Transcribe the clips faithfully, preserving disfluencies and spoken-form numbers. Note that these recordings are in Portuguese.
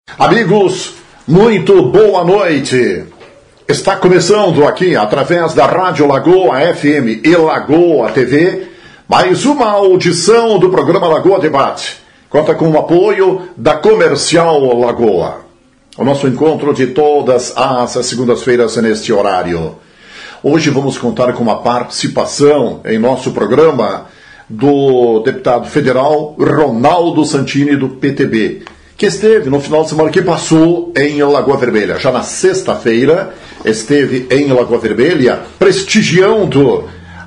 Amigos, muito boa noite. Está começando aqui, através da Rádio Lagoa F M e Lagoa T V, mais uma audição do programa Lagoa Debate. Conta com o apoio da Comercial Lagoa. O nosso encontro de todas as segundas-feiras neste horário. Hoje vamos contar com uma participação em nosso programa do deputado federal Ronaldo Santini, do P T B, que esteve no final de semana que passou em Lagoa Vermelha. Já na sexta-feira esteve em Lagoa Vermelha prestigiando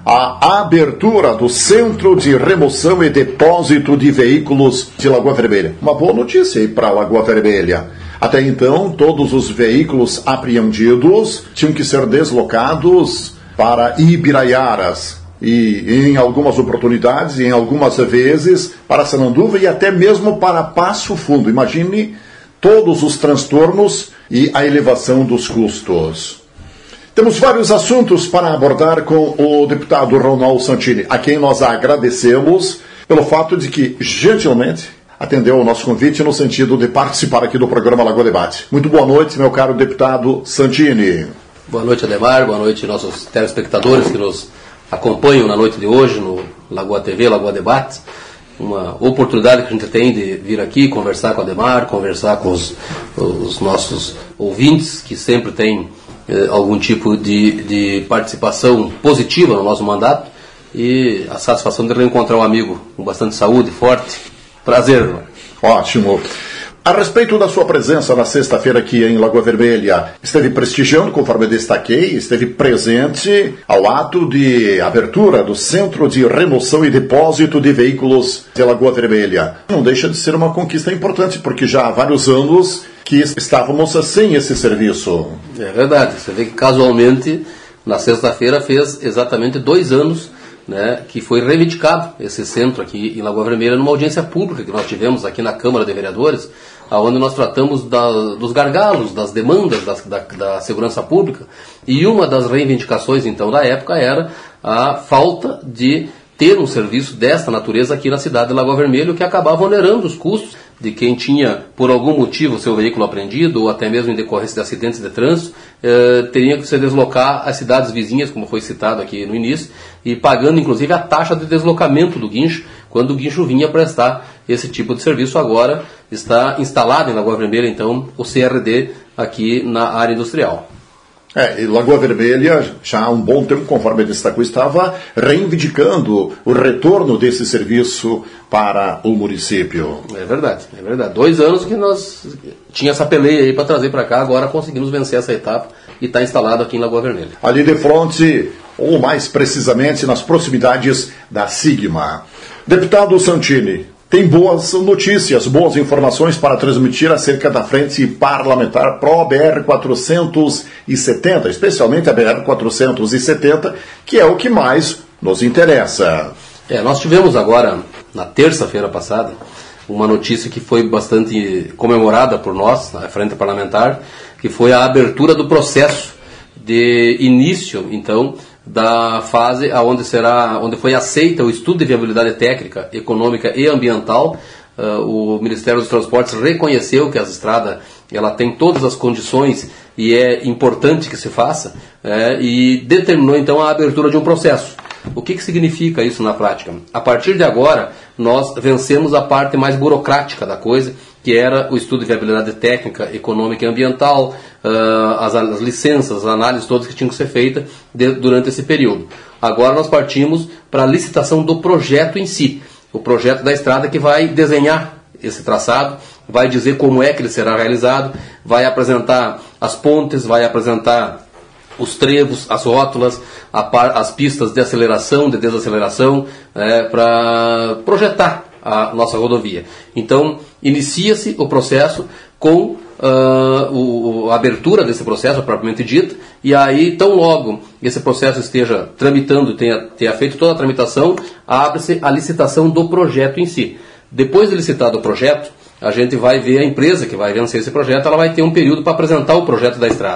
a abertura do Centro de Remoção e Depósito de Veículos de Lagoa Vermelha. Uma boa notícia aí para Lagoa Vermelha. Até então, todos os veículos apreendidos tinham que ser deslocados para Ibiraiaras. E em algumas oportunidades, e em algumas vezes, para Sananduva e até mesmo para Passo Fundo. Imagine todos os transtornos e a elevação dos custos. Temos vários assuntos para abordar com o deputado Ronaldo Santini, a quem nós agradecemos pelo fato de que, gentilmente, atendeu ao nosso convite no sentido de participar aqui do programa Lagoa Debate. Muito boa noite, meu caro deputado Santini. Boa noite, Ademar. Boa noite, nossos telespectadores que nos acompanham na noite de hoje no Lagoa T V, Lagoa Debate. Uma oportunidade que a gente tem de vir aqui conversar com a Ademar, conversar com os, os nossos ouvintes, que sempre têm eh, algum tipo de, de participação positiva no nosso mandato, e a satisfação de reencontrar um amigo com bastante saúde, forte. Prazer. Ótimo. A respeito da sua presença na sexta-feira aqui em Lagoa Vermelha, esteve prestigiando, conforme eu destaquei, esteve presente ao ato de abertura do Centro de Remoção e Depósito de Veículos de Lagoa Vermelha. Não deixa de ser uma conquista importante, porque já há vários anos que estávamos sem esse serviço. É verdade. Você vê que casualmente, na sexta-feira, fez exatamente dois anos, né, que foi reivindicado esse centro aqui em Lagoa Vermelha numa audiência pública que nós tivemos aqui na Câmara de Vereadores, onde nós tratamos da, dos gargalos, das demandas da, da, da segurança pública, e uma das reivindicações então da época era a falta de ter um serviço desta natureza aqui na cidade de Lagoa Vermelha, que acabava onerando os custos de quem tinha, por algum motivo, seu veículo apreendido, ou até mesmo em decorrência de acidentes de trânsito, eh, teria que se deslocar às cidades vizinhas, como foi citado aqui no início, e pagando inclusive a taxa de deslocamento do guincho, quando o guincho vinha prestar esse tipo de serviço. Agora está instalado em Lagoa Vermelha, então, o C R D aqui na área industrial. É, e Lagoa Vermelha, já há um bom tempo, conforme ele destacou, estava reivindicando o retorno desse serviço para o município. É verdade, é verdade. Dois anos que nós tinha essa peleia aí para trazer para cá, agora conseguimos vencer essa etapa e está instalado aqui em Lagoa Vermelha. Ali de frente, ou mais precisamente nas proximidades da Sigma. Deputado Santini, tem boas notícias, boas informações para transmitir acerca da frente parlamentar pró B R quatrocentos e setenta, especialmente a B R quatrocentos e setenta, que é o que mais nos interessa. É, nós tivemos agora, na terça-feira passada, uma notícia que foi bastante comemorada por nós, na frente parlamentar, que foi a abertura do processo de início, então, da fase onde, será, onde foi aceita o estudo de viabilidade técnica, econômica e ambiental. Uh, o Ministério dos Transportes reconheceu que a estrada ela tem todas as condições e é importante que se faça, é, e determinou então a abertura de um processo. O que, que significa isso na prática? A partir de agora, nós vencemos a parte mais burocrática da coisa, que era o estudo de viabilidade técnica, econômica e ambiental, uh, as, as licenças, as análises todas que tinham que ser feitas de, durante esse período. Agora nós partimos para a licitação do projeto em si, o projeto da estrada que vai desenhar esse traçado, vai dizer como é que ele será realizado, vai apresentar as pontes, vai apresentar os trevos, as rótulas, a par, as pistas de aceleração, de desaceleração, é, para projetar a nossa rodovia. Então, inicia-se o processo com uh, o, a abertura desse processo, propriamente dito, e aí, tão logo esse processo esteja tramitando, tenha, tenha feito toda a tramitação, abre-se a licitação do projeto em si. Depois de licitado o projeto, a gente vai ver a empresa que vai vencer esse projeto, ela vai ter um período para apresentar o projeto da estrada.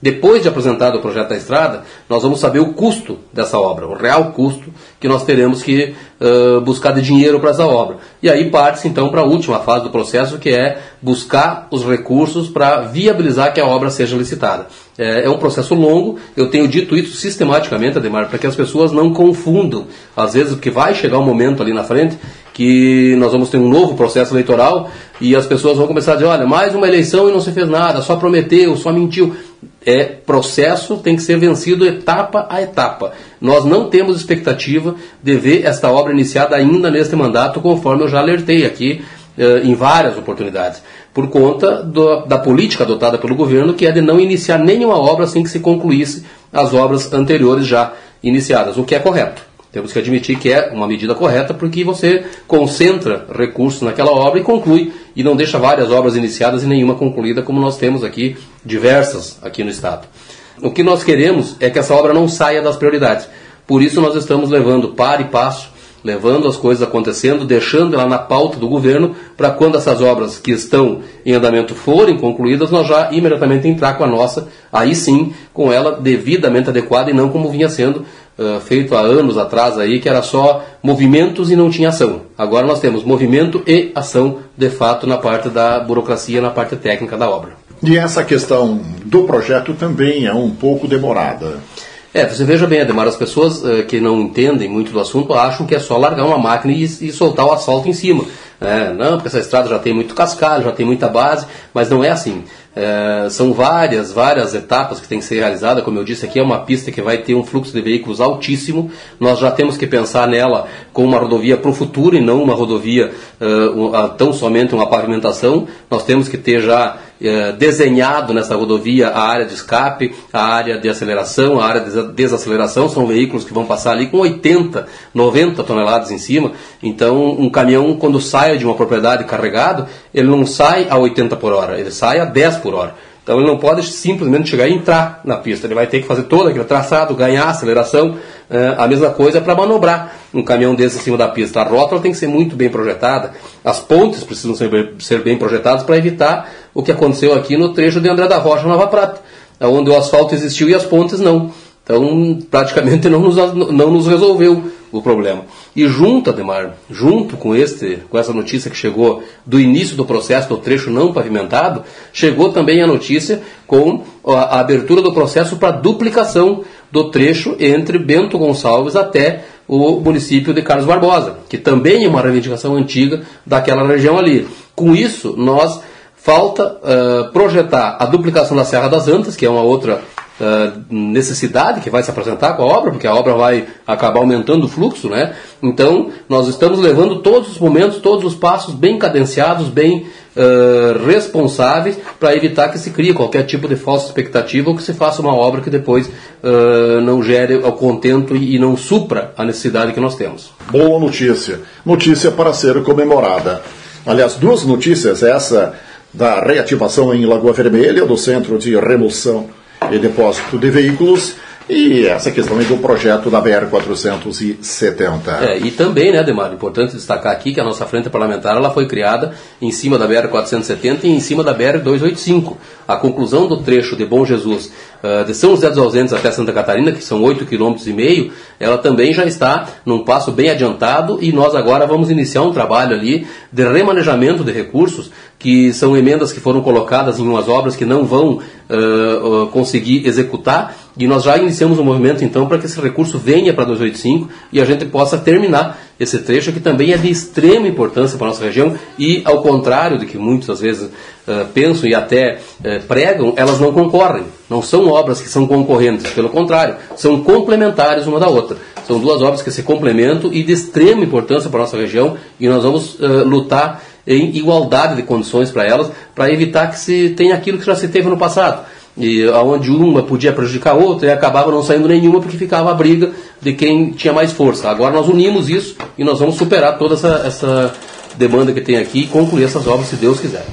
Depois de apresentado o projeto da estrada, nós vamos saber o custo dessa obra, o real custo que nós teremos que uh, buscar de dinheiro para essa obra. E aí parte-se então para a última fase do processo, que é buscar os recursos para viabilizar que a obra seja licitada. É, é um processo longo, eu tenho dito isso sistematicamente, Ademar, para que as pessoas não confundam. Às vezes, porque vai chegar um momento ali na frente que nós vamos ter um novo processo eleitoral e as pessoas vão começar a dizer, olha, mais uma eleição e não se fez nada, só prometeu, só mentiu. É processo, tem que ser vencido etapa a etapa. Nós não temos expectativa de ver esta obra iniciada ainda neste mandato, conforme eu já alertei aqui eh, em várias oportunidades, por conta do, da política adotada pelo governo, que é de não iniciar nenhuma obra sem que se concluísse as obras anteriores já iniciadas, o que é correto. Temos que admitir que é uma medida correta, porque você concentra recursos naquela obra e conclui, e não deixa várias obras iniciadas e nenhuma concluída, como nós temos aqui, diversas aqui no Estado. O que nós queremos é que essa obra não saia das prioridades. Por isso nós estamos levando par e passo, levando as coisas acontecendo, deixando ela na pauta do governo, para quando essas obras que estão em andamento forem concluídas, nós já imediatamente entrar com a nossa, aí sim, com ela devidamente adequada e não como vinha sendo uh, feito há anos atrás, aí, que era só movimentos e não tinha ação. Agora nós temos movimento e ação, de fato, na parte da burocracia, na parte técnica da obra. E essa questão do projeto também é um pouco demorada. É, você veja bem, Ademar, as pessoas uh, que não entendem muito do assunto acham que é só largar uma máquina e, e soltar o asfalto em cima. É, não, porque essa estrada já tem muito cascalho, já tem muita base, mas não é assim. É, são várias, várias etapas que tem que ser realizadas. Como eu disse, aqui é uma pista que vai ter um fluxo de veículos altíssimo. Nós já temos que pensar nela como uma rodovia para o futuro e não uma rodovia uh, tão somente uma pavimentação. Nós temos que ter já uh, desenhado nessa rodovia a área de escape, a área de aceleração, a área de desaceleração. São veículos que vão passar ali com oitenta, noventa toneladas em cima. Então, um caminhão, quando sai de uma propriedade carregado, ele não sai a oitenta por hora, ele sai a dez por hora. Então ele não pode simplesmente chegar e entrar na pista, ele vai ter que fazer todo aquele traçado, ganhar aceleração. É, a mesma coisa para manobrar um caminhão desse em cima da pista. A rótula tem que ser muito bem projetada, as pontes precisam ser, ser bem projetadas para evitar o que aconteceu aqui no trecho de André da Rocha, Nova Prata, onde o asfalto existiu e as pontes não. Então, praticamente não nos, não nos resolveu o problema. E junto, Ademar, junto com, este, com essa notícia que chegou do início do processo do trecho não pavimentado, chegou também a notícia com a, a abertura do processo para duplicação do trecho entre Bento Gonçalves até o município de Carlos Barbosa, que também é uma reivindicação antiga daquela região ali. Com isso, nós falta uh, projetar a duplicação da Serra das Antas, que é uma outra Uh, necessidade que vai se apresentar com a obra, porque a obra vai acabar aumentando o fluxo, né? Então, nós estamos levando todos os momentos, todos os passos bem cadenciados, bem uh, responsáveis, para evitar que se crie qualquer tipo de falsa expectativa ou que se faça uma obra que depois uh, não gere o contento e não supra a necessidade que nós temos. Boa notícia. Notícia para ser comemorada. Aliás, duas notícias, essa da reativação em Lagoa Vermelha, do Centro de Remoção e Depósito de Veículos, e essa questão aí do projeto da B R quatrocentos e setenta. É, e também, né, Ademar, importante destacar aqui que a nossa frente parlamentar ela foi criada em cima da B R quatrocentos e setenta e em cima da B R duzentos e oitenta e cinco. A conclusão do trecho de Bom Jesus, uh, de São José dos Ausentes até Santa Catarina, que são oito vírgula cinco quilômetros, ela também já está num passo bem adiantado e nós agora vamos iniciar um trabalho ali de remanejamento de recursos, que são emendas que foram colocadas em umas obras que não vão uh, uh, conseguir executar, e nós já iniciamos um movimento então para que esse recurso venha para duzentos e oitenta e cinco e a gente possa terminar esse trecho que também é de extrema importância para a nossa região e, ao contrário do que muitas vezes uh, pensam e até uh, pregam, elas não concorrem, não são obras que são concorrentes, pelo contrário, são complementares uma da outra. São duas obras que se complementam e de extrema importância para a nossa região, e nós vamos uh, lutar em igualdade de condições para elas, para evitar que se tenha aquilo que já se teve no passado, e onde uma podia prejudicar a outra e acabava não saindo nenhuma porque ficava a briga de quem tinha mais força. Agora nós unimos isso e nós vamos superar toda essa, essa demanda que tem aqui e concluir essas obras, se Deus quiser.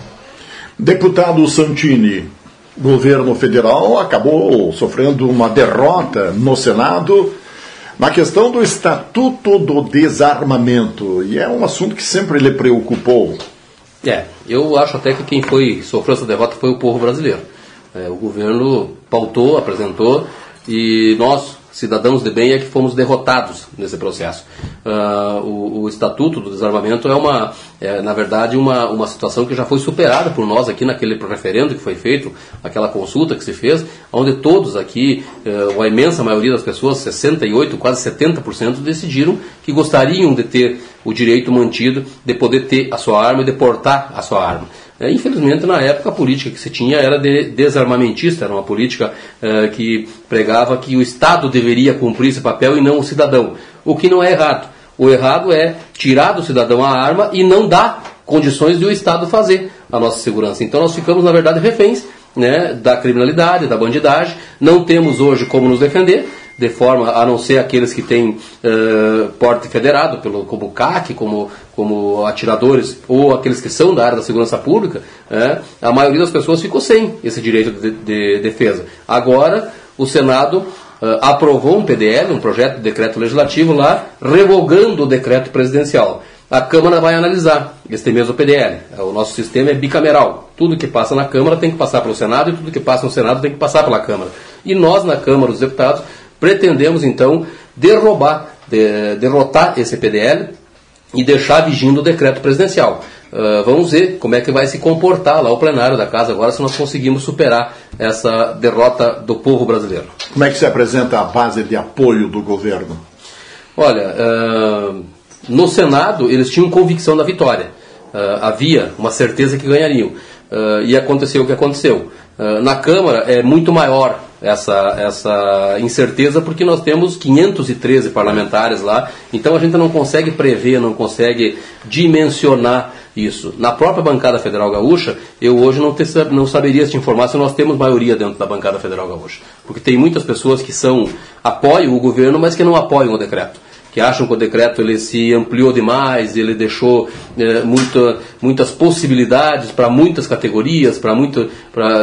Deputado Santini, governo federal acabou sofrendo uma derrota no Senado na questão do Estatuto do Desarmamento, e é um assunto que sempre lhe preocupou. É, eu acho até que quem foi sofreu essa derrota foi o povo brasileiro. É, o governo pautou, apresentou, e nós, cidadãos de bem, é que fomos derrotados nesse processo. Uh, o, o Estatuto do Desarmamento é, uma, é na verdade, uma, uma situação que já foi superada por nós aqui naquele referendo que foi feito, aquela consulta que se fez, onde todos aqui, uh, a imensa maioria das pessoas, sessenta e oito por cento, quase setenta por cento, decidiram que gostariam de ter o direito mantido de poder ter a sua arma e de portar a sua arma. É, infelizmente, na época, a política que se tinha era de desarmamentista, era uma política é, que pregava que o Estado deveria cumprir esse papel e não o cidadão, o que não é errado. O errado é tirar do cidadão a arma e não dar condições de o Estado fazer a nossa segurança. Então nós ficamos, na verdade, reféns, né, da criminalidade, da bandidagem, não temos hoje como nos defender, de forma a não ser aqueles que têm uh, porte federado, pelo, como C A C, como, como atiradores, ou aqueles que são da área da segurança pública, uh, a maioria das pessoas ficou sem esse direito de, de defesa. Agora, o Senado uh, aprovou um P D L, um projeto de decreto legislativo lá, revogando o decreto presidencial. A Câmara vai analisar este mesmo P D L. O nosso sistema é bicameral. Tudo que passa na Câmara tem que passar pelo Senado, e tudo que passa no Senado tem que passar pela Câmara. E nós, na Câmara dos Deputados, pretendemos, então, derrubar, de, derrotar esse P D L e deixar vigindo o decreto presidencial. Uh, vamos ver como é que vai se comportar lá o plenário da Casa agora, se nós conseguimos superar essa derrota do povo brasileiro. Como é que se apresenta a base de apoio do governo? Olha, uh, no Senado eles tinham convicção da vitória. Uh, havia uma certeza que ganhariam. Uh, e aconteceu o que aconteceu. Uh, na Câmara é muito maior essa, essa incerteza, porque nós temos quinhentos e treze parlamentares lá, então a gente não consegue prever, não consegue dimensionar isso. Na própria bancada federal gaúcha, eu hoje não, te, não saberia te informar se nós temos maioria dentro da bancada federal gaúcha, porque tem muitas pessoas que são, apoiam o governo, mas que não apoiam o decreto, que acham que o decreto ele se ampliou demais, ele deixou é, muita, muitas possibilidades para muitas categorias, para muito, pra,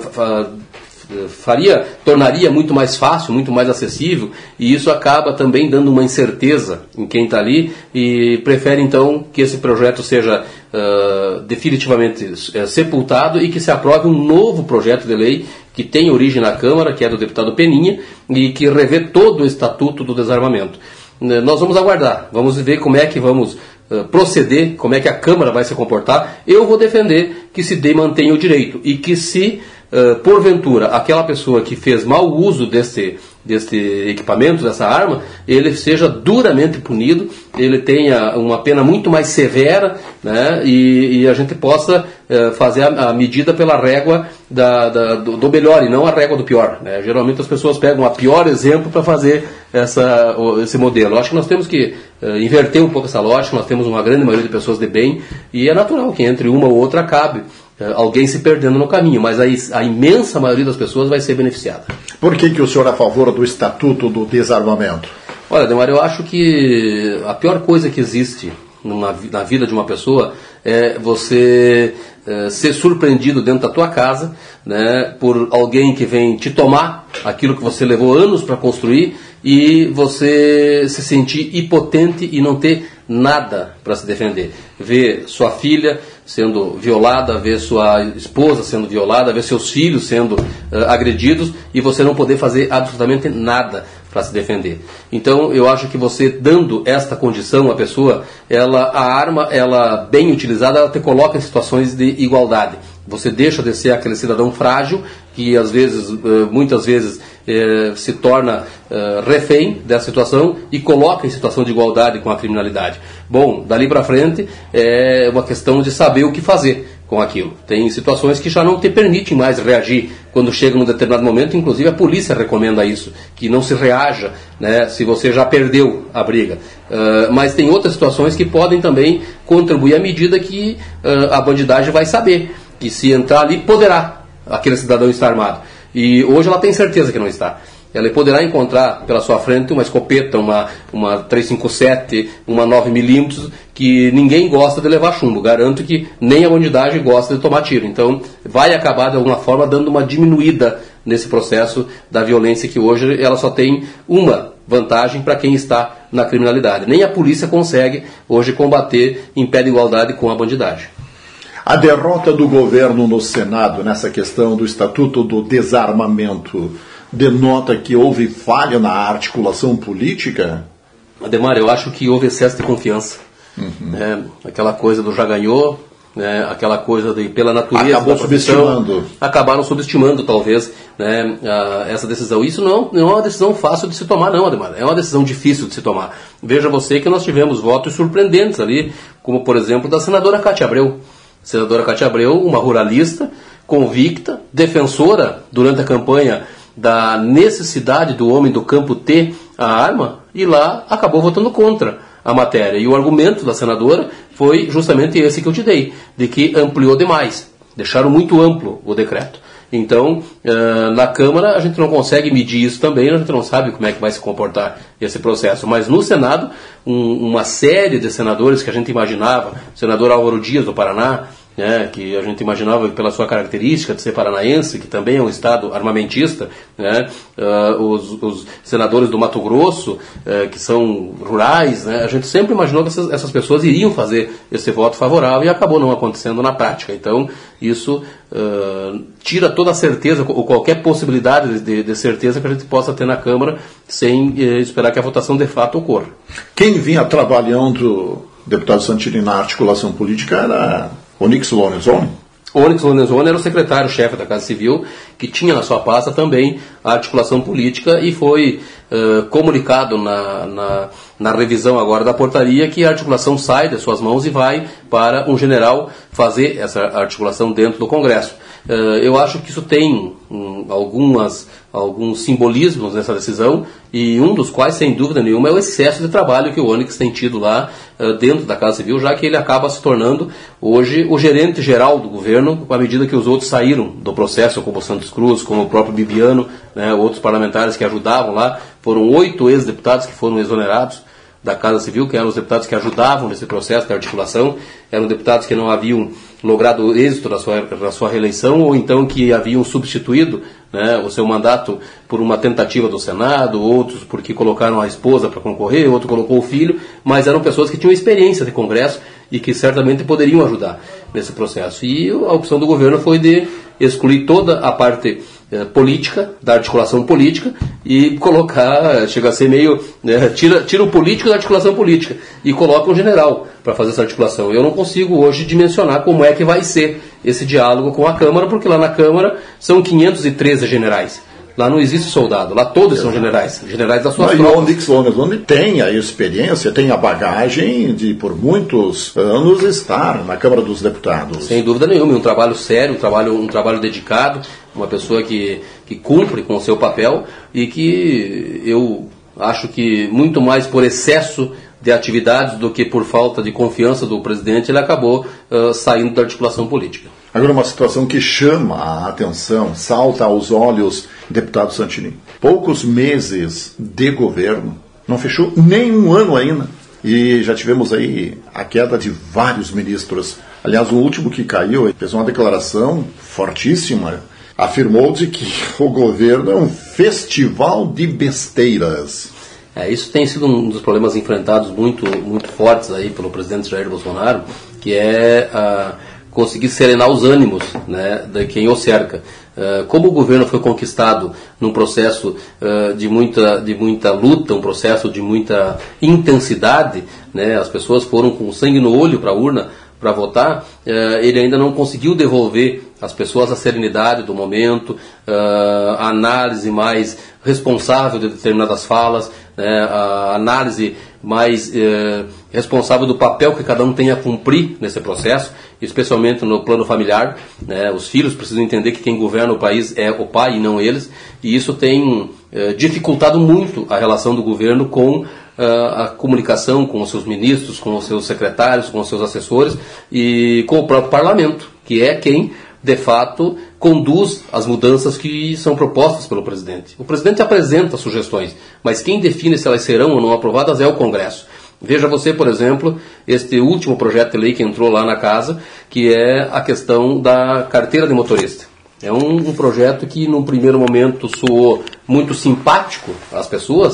faria, tornaria muito mais fácil, muito mais acessível, e isso acaba também dando uma incerteza em quem está ali, e prefere então que esse projeto seja uh, definitivamente uh, sepultado e que se aprove um novo projeto de lei que tem origem na Câmara, que é do deputado Peninha, e que revê todo o Estatuto do Desarmamento. Nós vamos aguardar, vamos ver como é que vamos uh, proceder, como é que a Câmara vai se comportar. Eu vou defender que se dê, mantenha o direito, e que se, uh, porventura, aquela pessoa que fez mau uso desse, desse equipamento, dessa arma, ele seja duramente punido, ele tenha uma pena muito mais severa, né, e, e a gente possa uh, fazer a, a medida pela régua da, da, do, do melhor, e não a régua do pior, né? Geralmente as pessoas pegam o pior exemplo para fazer essa, esse modelo. Eu acho que nós temos que uh, inverter um pouco essa lógica. Nós temos uma grande maioria de pessoas de bem, e é natural que entre uma ou outra acabe uh, alguém se perdendo no caminho, mas a, a imensa maioria das pessoas vai ser beneficiada. Por que, que o senhor é a favor do Estatuto do Desarmamento? Olha, Demar, eu acho que a pior coisa que existe numa, na vida de uma pessoa é você é, ser surpreendido dentro da tua casa, né, por alguém que vem te tomar aquilo que você levou anos para construir, e você se sentir impotente e não ter nada para se defender. Ver sua filha sendo violada, ver sua esposa sendo violada, ver seus filhos sendo uh, agredidos, e você não poder fazer absolutamente nada para se defender. Então, eu acho que você, dando esta condição à pessoa, ela, a arma, ela bem utilizada, ela te coloca em situações de igualdade. Você deixa de ser aquele cidadão frágil que, às vezes, muitas vezes, eh, se torna eh, refém dessa situação e coloca em situação de igualdade com a criminalidade. Bom, dali para frente é uma questão de saber o que fazer com aquilo. Tem situações que já não te permitem mais reagir quando chega num determinado momento, inclusive a polícia recomenda isso, que não se reaja, né, se você já perdeu a briga. Uh, mas tem outras situações que podem também contribuir à medida que uh, a bandidagem vai saber, que se entrar ali poderá aquele cidadão estar armado. E hoje ela tem certeza que não está. Ela poderá encontrar pela sua frente uma escopeta, uma, uma trezentos e cinquenta e sete, uma nove milímetros, que ninguém gosta de levar chumbo. Garanto que nem a bandidagem gosta de tomar tiro. Então, vai acabar de alguma forma dando uma diminuída nesse processo da violência, que hoje ela só tem uma vantagem para quem está na criminalidade. Nem a polícia consegue hoje combater em pé de igualdade com a bandidagem. A derrota do governo no Senado nessa questão do Estatuto do Desarmamento denota que houve falha na articulação política? Ademar, eu acho que houve excesso de confiança. Uhum. É, aquela coisa do já ganhou, né, aquela coisa de, pela natureza acabou da subestimando. Acabaram subestimando, talvez, né, a, essa decisão. Isso não, não é uma decisão fácil de se tomar, não, Ademar. É uma decisão difícil de se tomar. Veja você que nós tivemos votos surpreendentes ali, como, por exemplo, da senadora Cátia Abreu. Senadora Cátia Abreu, uma ruralista, convicta, defensora, durante a campanha, da necessidade do homem do campo ter a arma, e lá acabou votando contra a matéria. E o argumento da senadora foi justamente esse que eu te dei, de que ampliou demais, deixaram muito amplo o decreto. Então, uh, na Câmara a gente não consegue medir isso também, a gente não sabe como é que vai se comportar esse processo. Mas no Senado, um, uma série de senadores que a gente imaginava, o senador Álvaro Dias do Paraná, né, que a gente imaginava pela sua característica de ser paranaense, que também é um estado armamentista, né, uh, os, os senadores do Mato Grosso, uh, que são rurais, né, a gente sempre imaginou que essas, essas pessoas iriam fazer esse voto favorável e acabou não acontecendo na prática. Então, isso uh, tira toda a certeza, ou qualquer possibilidade de, de certeza que a gente possa ter na Câmara, sem uh, esperar que a votação de fato ocorra. Quem vinha trabalhando, deputado Santini, na articulação política era Onyx Lorenzoni? Onyx Lorenzoni era o secretário-chefe da Casa Civil, que tinha na sua pasta também a articulação política, e foi uh, comunicado na, na, na revisão agora da portaria que a articulação sai das suas mãos e vai para um general fazer essa articulação dentro do Congresso. Uh, eu acho que isso tem um, algumas, alguns simbolismos nessa decisão, e um dos quais, sem dúvida nenhuma, é o excesso de trabalho que o Onyx tem tido lá uh, dentro da Casa Civil, já que ele acaba se tornando hoje o gerente geral do governo, à medida que os outros saíram do processo, como o Santos Cruz, como o próprio Bibiano, né, outros parlamentares que ajudavam lá. Foram oito ex-deputados que foram exonerados da Casa Civil, que eram os deputados que ajudavam nesse processo de articulação, eram deputados que não haviam logrado o êxito da sua, da sua reeleição, ou então que haviam substituído, né, o seu mandato por uma tentativa do Senado, outros porque colocaram a esposa para concorrer, outro colocou o filho, mas eram pessoas que tinham experiência de Congresso e que certamente poderiam ajudar nesse processo. E a opção do governo foi de excluir toda a parte eh, política, da articulação política, e colocar, chega a ser meio, né, tira, tira o político da articulação política e coloca um general para fazer essa articulação. Eu não consigo hoje dimensionar como é que vai ser esse diálogo com a Câmara, porque lá na Câmara são quinhentos e treze generais. Lá não existe soldado, lá todos são generais, generais das suas tropas. E o Onyx Lorenzoni tem a experiência, tem a bagagem de, por muitos anos, estar na Câmara dos Deputados. Sem dúvida nenhuma, um trabalho sério, um trabalho, um trabalho dedicado, uma pessoa que, que cumpre com o seu papel, e que eu acho que muito mais por excesso de atividades do que por falta de confiança do presidente, ele acabou uh, saindo da articulação política. Agora, uma situação que chama a atenção, salta aos olhos, deputado Santini. Poucos meses de governo, não fechou nem um ano ainda, e já tivemos aí a queda de vários ministros. Aliás, o último que caiu fez uma declaração fortíssima, afirmou de que o governo é um festival de besteiras. É, isso tem sido um dos problemas enfrentados muito, muito fortes aí pelo presidente Jair Bolsonaro, que é a conseguir serenar os ânimos, né, de quem o cerca. Uh, como o governo foi conquistado num processo uh, de, muita, de muita luta, um processo de muita intensidade, né, as pessoas foram com sangue no olho para a urna para votar, uh, ele ainda não conseguiu devolver às pessoas a serenidade do momento, uh, a análise mais responsável de determinadas falas, né, a análise mais eh, responsável do papel que cada um tem a cumprir nesse processo, especialmente no plano familiar, né, os filhos precisam entender que quem governa o país é o pai e não eles, e isso tem eh, dificultado muito a relação do governo com eh, a comunicação com os seus ministros, com os seus secretários, com os seus assessores e com o próprio parlamento, que é quem de fato conduz as mudanças que são propostas pelo presidente. O presidente apresenta sugestões, mas quem define se elas serão ou não aprovadas é o Congresso. Veja você, por exemplo, este último projeto de lei que entrou lá na casa, que é a questão da carteira de motorista. É um, um projeto que, num primeiro momento, soou muito simpático às pessoas,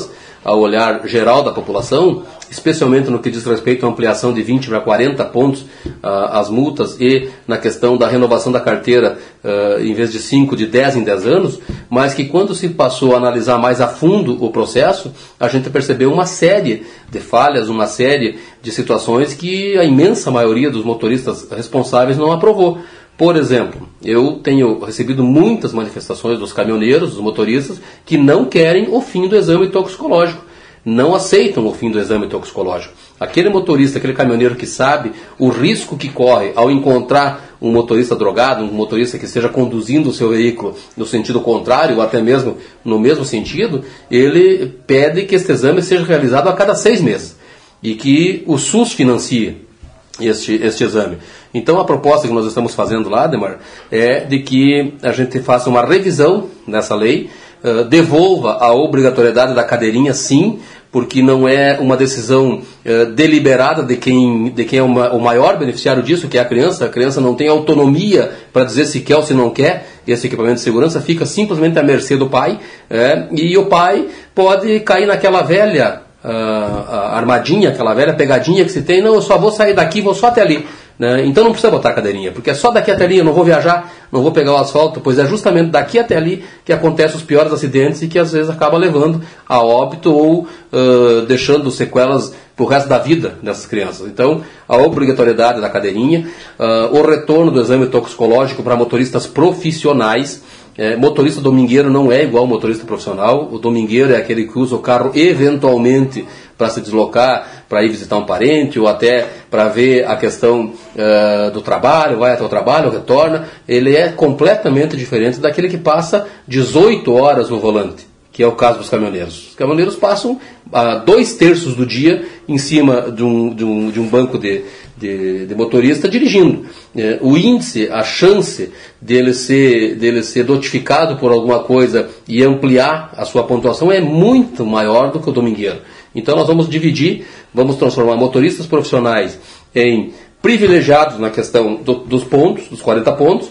ao olhar geral da população, especialmente no que diz respeito à ampliação de vinte para quarenta pontos uh, as multas e na questão da renovação da carteira, uh, em vez de cinco, de dez em dez anos, mas que quando se passou a analisar mais a fundo o processo, a gente percebeu uma série de falhas, uma série de situações que a imensa maioria dos motoristas responsáveis não aprovou. Por exemplo, eu tenho recebido muitas manifestações dos caminhoneiros, dos motoristas, que não querem o fim do exame toxicológico, não aceitam o fim do exame toxicológico. Aquele motorista, aquele caminhoneiro que sabe o risco que corre ao encontrar um motorista drogado, um motorista que esteja conduzindo o seu veículo no sentido contrário, ou até mesmo no mesmo sentido, ele pede que este exame seja realizado a cada seis meses e que o SUS financie Este, este exame. Então a proposta que nós estamos fazendo lá, Ademar, é de que a gente faça uma revisão nessa lei, uh, devolva a obrigatoriedade da cadeirinha, sim, porque não é uma decisão uh, deliberada de quem, de quem é uma, o maior beneficiário disso, que é a criança. A criança não tem autonomia para dizer se quer ou se não quer esse equipamento de segurança, fica simplesmente à mercê do pai, é, e o pai pode cair naquela velha Uh, a armadinha, aquela velha pegadinha que se tem, não, eu só vou sair daqui, vou só até ali, né? Então não precisa botar a cadeirinha, porque é só daqui até ali, eu não vou viajar, não vou pegar o asfalto, pois é justamente daqui até ali que acontecem os piores acidentes e que às vezes acaba levando a óbito ou uh, deixando sequelas para o resto da vida dessas crianças. Então, a obrigatoriedade da cadeirinha, uh, o retorno do exame toxicológico para motoristas profissionais. É, motorista domingueiro não é igual ao motorista profissional. O domingueiro é aquele que usa o carro eventualmente para se deslocar, para ir visitar um parente ou até para ver a questão uh, do trabalho, vai até o trabalho, retorna. Ele é completamente diferente daquele que passa dezoito horas no volante, que é o caso dos caminhoneiros. Os caminhoneiros passam uh, dois terços do dia em cima de um, de um, de um banco de, de, de motorista dirigindo. É, o índice, a chance dele ser, dele ser notificado por alguma coisa e ampliar a sua pontuação é muito maior do que o domingueiro. Então nós vamos dividir, vamos transformar motoristas profissionais em privilegiados na questão do, dos pontos, dos quarenta pontos,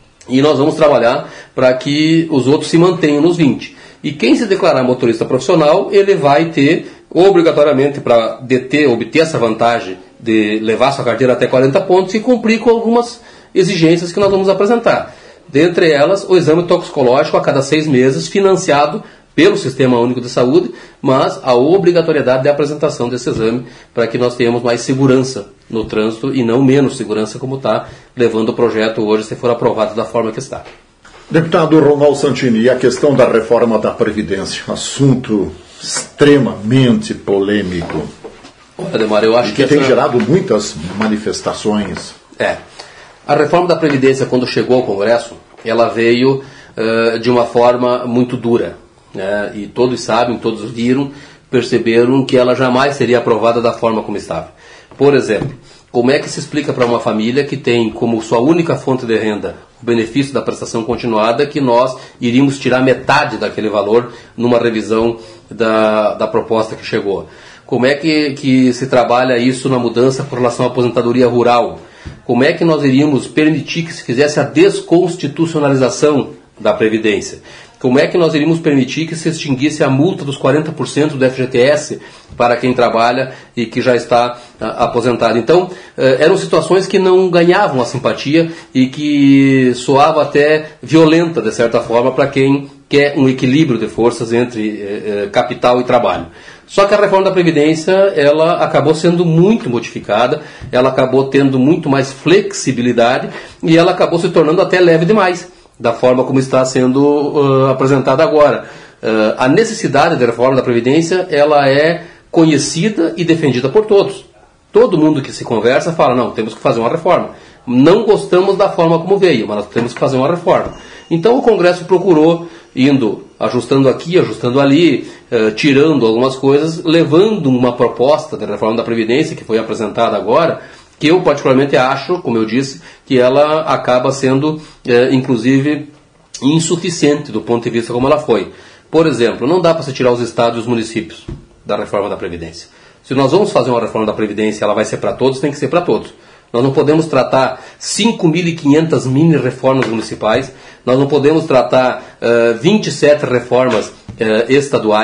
e nós vamos trabalhar para que os outros se mantenham nos vinte. E quem se declarar motorista profissional, ele vai ter, obrigatoriamente, para deter, obter essa vantagem de levar sua carteira até quarenta pontos e cumprir com algumas exigências que nós vamos apresentar. Dentre elas, o exame toxicológico a cada seis meses, financiado pelo Sistema Único de Saúde, mas a obrigatoriedade da apresentação desse exame para que nós tenhamos mais segurança no trânsito e não menos segurança como está levando o projeto hoje, se for aprovado da forma que está. Deputado Ronaldo Santini, e a questão da reforma da Previdência, assunto extremamente polêmico. Ademar, eu acho que, que tem essa... gerado muitas manifestações. É. A reforma da Previdência, quando chegou ao Congresso, ela veio uh, de uma forma muito dura. Né? E todos sabem, todos viram, perceberam que ela jamais seria aprovada da forma como estava. Por exemplo, como é que se explica para uma família que tem como sua única fonte de renda o benefício da prestação continuada que nós iríamos tirar metade daquele valor numa revisão da, da proposta que chegou? Como é que, que se trabalha isso na mudança com relação à aposentadoria rural? Como é que nós iríamos permitir que se fizesse a desconstitucionalização da Previdência? Como é que nós iríamos permitir que se extinguisse a multa dos quarenta por cento do F G T S para quem trabalha e que já está a, aposentado? Então, eh, eram situações que não ganhavam a simpatia e que soava até violenta, de certa forma, para quem quer um equilíbrio de forças entre eh, eh, capital e trabalho. Só que a reforma da Previdência, ela acabou sendo muito modificada, ela acabou tendo muito mais flexibilidade e ela acabou se tornando até leve demais, da forma como está sendo uh, apresentada agora. Uh, a necessidade da reforma da Previdência, ela é conhecida e defendida por todos. Todo mundo que se conversa fala, não, temos que fazer uma reforma. Não gostamos da forma como veio, mas nós temos que fazer uma reforma. Então o Congresso procurou, indo, ajustando aqui, ajustando ali, uh, tirando algumas coisas, levando uma proposta da reforma da Previdência, que foi apresentada agora, que eu particularmente acho, como eu disse, que ela acaba sendo, é, inclusive, insuficiente do ponto de vista como ela foi. Por exemplo, não dá para se tirar os estados e os municípios da reforma da Previdência. Se nós vamos fazer uma reforma da Previdência, ela vai ser para todos, tem que ser para todos. Nós não podemos tratar cinco mil e quinhentas mini-reformas municipais, nós não podemos tratar uh, vinte e sete reformas uh, estaduais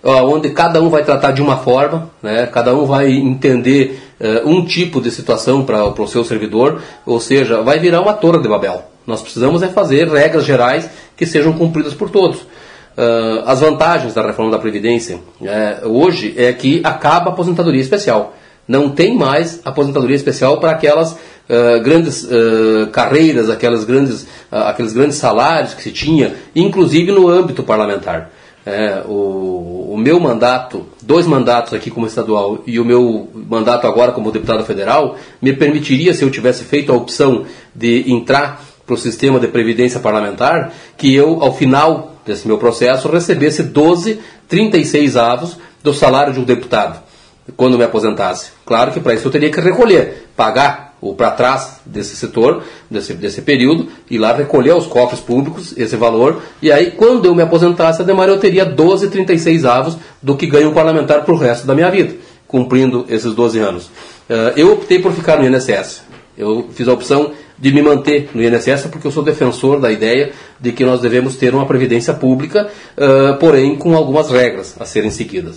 onde cada um vai tratar de uma forma, né? Cada um vai entender uh, um tipo de situação para o seu servidor, ou seja, vai virar uma torre de Babel. Nós precisamos é fazer regras gerais que sejam cumpridas por todos. Uh, as vantagens da reforma da Previdência uh, hoje é que acaba a aposentadoria especial. Não tem mais aposentadoria especial para aquelas uh, grandes uh, carreiras, aquelas grandes, uh, aqueles grandes salários que se tinha, inclusive no âmbito parlamentar. É, o, o meu mandato, dois mandatos aqui como estadual e o meu mandato agora como deputado federal, me permitiria, se eu tivesse feito a opção de entrar para o sistema de previdência parlamentar, que eu, ao final desse meu processo, recebesse doze, trinta e seis avos do salário de um deputado, quando me aposentasse. Claro que para isso eu teria que recolher, pagar o para trás desse setor, desse, desse período, e lá recolher aos cofres públicos esse valor, e aí quando eu me aposentasse, Ademar, eu teria doze, trinta e seis avos do que ganha um parlamentar para o resto da minha vida, cumprindo esses doze anos. Uh, eu optei por ficar no I N S S. Eu fiz a opção de me manter no I N S S porque eu sou defensor da ideia de que nós devemos ter uma previdência pública, uh, porém com algumas regras a serem seguidas.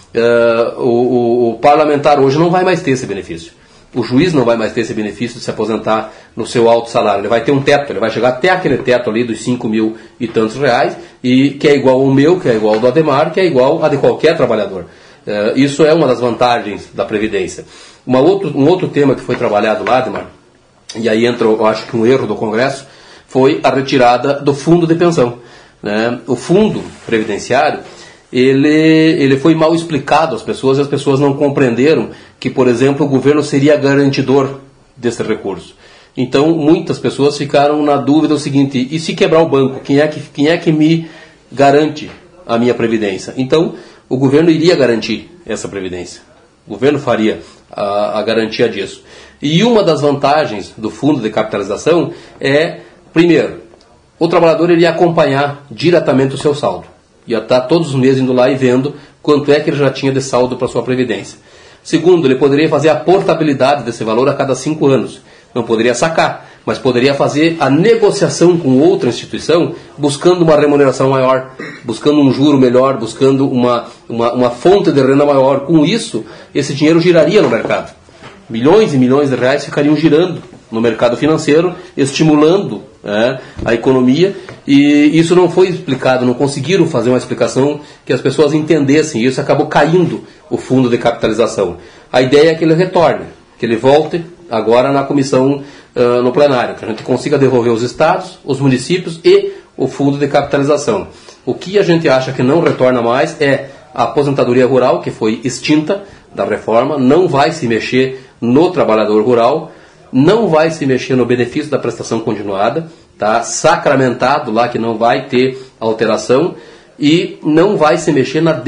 Uh, o, o, o parlamentar hoje não vai mais ter esse benefício. O juiz não vai mais ter esse benefício de se aposentar no seu alto salário. Ele vai ter um teto, ele vai chegar até aquele teto ali dos cinco mil e tantos reais, e que é igual ao meu, que é igual ao do Ademar, que é igual a de qualquer trabalhador. Uh, isso é uma das vantagens da Previdência. Uma outro, um outro tema que foi trabalhado lá, Ademar, e aí entra, eu acho que um erro do Congresso, foi a retirada do fundo de pensão. Né? O fundo previdenciário, ele, ele foi mal explicado às pessoas, e as pessoas não compreenderam que, por exemplo, o governo seria garantidor desse recurso. Então, muitas pessoas ficaram na dúvida o seguinte: e se quebrar o banco, quem é que, quem é que me garante a minha previdência? Então, o governo iria garantir essa previdência. O governo faria a, a garantia disso. E uma das vantagens do fundo de capitalização é, primeiro, o trabalhador iria acompanhar diretamente o seu saldo. Ia estar todos os meses indo lá e vendo quanto é que ele já tinha de saldo para sua previdência. Segundo, ele poderia fazer a portabilidade desse valor a cada cinco anos. Não poderia sacar, mas poderia fazer a negociação com outra instituição, buscando uma remuneração maior, buscando um juro melhor, buscando uma, uma, uma fonte de renda maior. Com isso, esse dinheiro giraria no mercado. Milhões e milhões de reais ficariam girando no mercado financeiro, estimulando é, a economia, e isso não foi explicado, não conseguiram fazer uma explicação que as pessoas entendessem, e isso acabou caindo o fundo de capitalização. A ideia é que ele retorne, que ele volte agora na comissão, uh, no plenário, que a gente consiga devolver os estados, os municípios e o fundo de capitalização. O que a gente acha que não retorna mais é a aposentadoria rural, que foi extinta da reforma, não vai se mexer no trabalhador rural, não vai se mexer no benefício da prestação continuada, tá sacramentado lá que não vai ter alteração, e não vai se mexer na